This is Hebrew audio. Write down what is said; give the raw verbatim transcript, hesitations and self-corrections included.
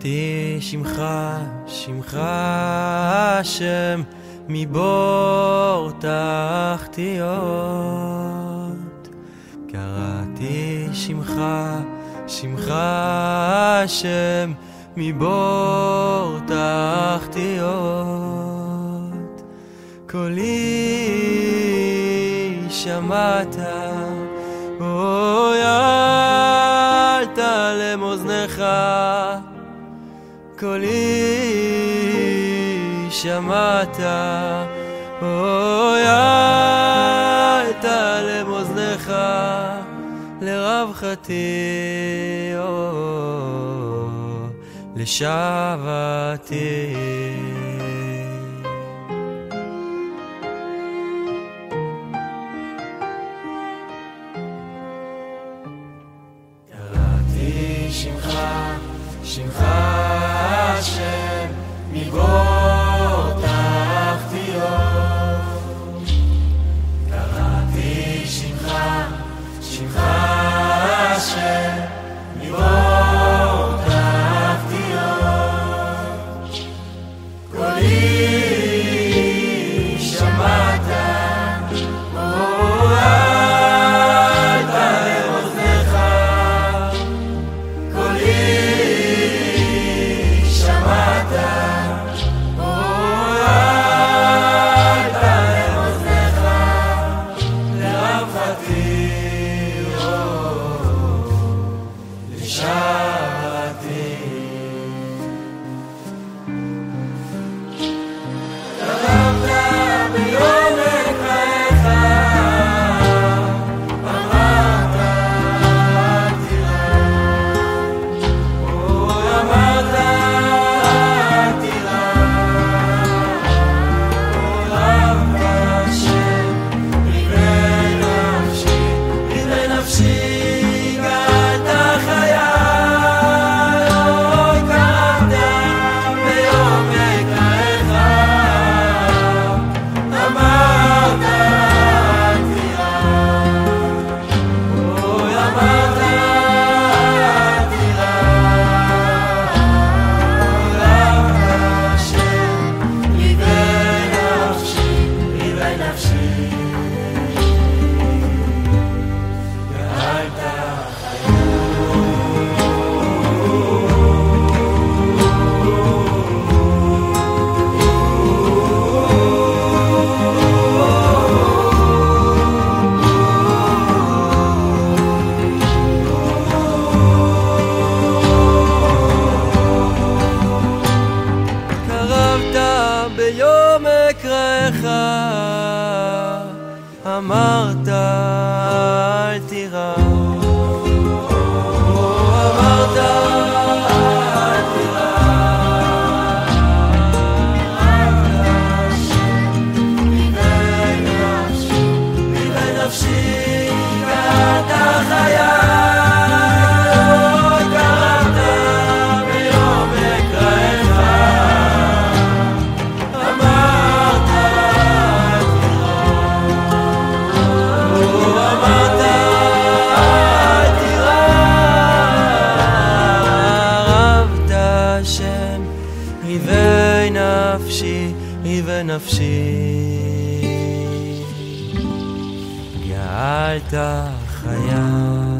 קראתי שמך, שמך השם, מבור תחתיות. קראתי שמך, שמך השם, מבור תחתיות. קולי שמעת, אוי אל תעלם אוזנך. קולי שמעת, אוי אל תעלם אוזנך. לרווחתי או לשוועתי. קראתי שמך, שמך השם, מבור תחתיות. קראתי שמך, שמך השם, מבור תחתיות. קולי שמעת, אוי אל תעלם אוזנך. קולי שמעת, אוי אל תעלם אוזנך. לרווחתי לשעתי. קרבת ביום אקראך, אמרת אל תירא. אוי אמרת אל תירא. אוי רבת השם, ריבי נפשי, ריבי נפשי. ביום אקראך, אמרת אל תירא. אמרת אל תירא. ריבי נפשי, ריבי נפשי, אתה חייל. ריבי נפשי, ריבי נפשי, גאלת חיי.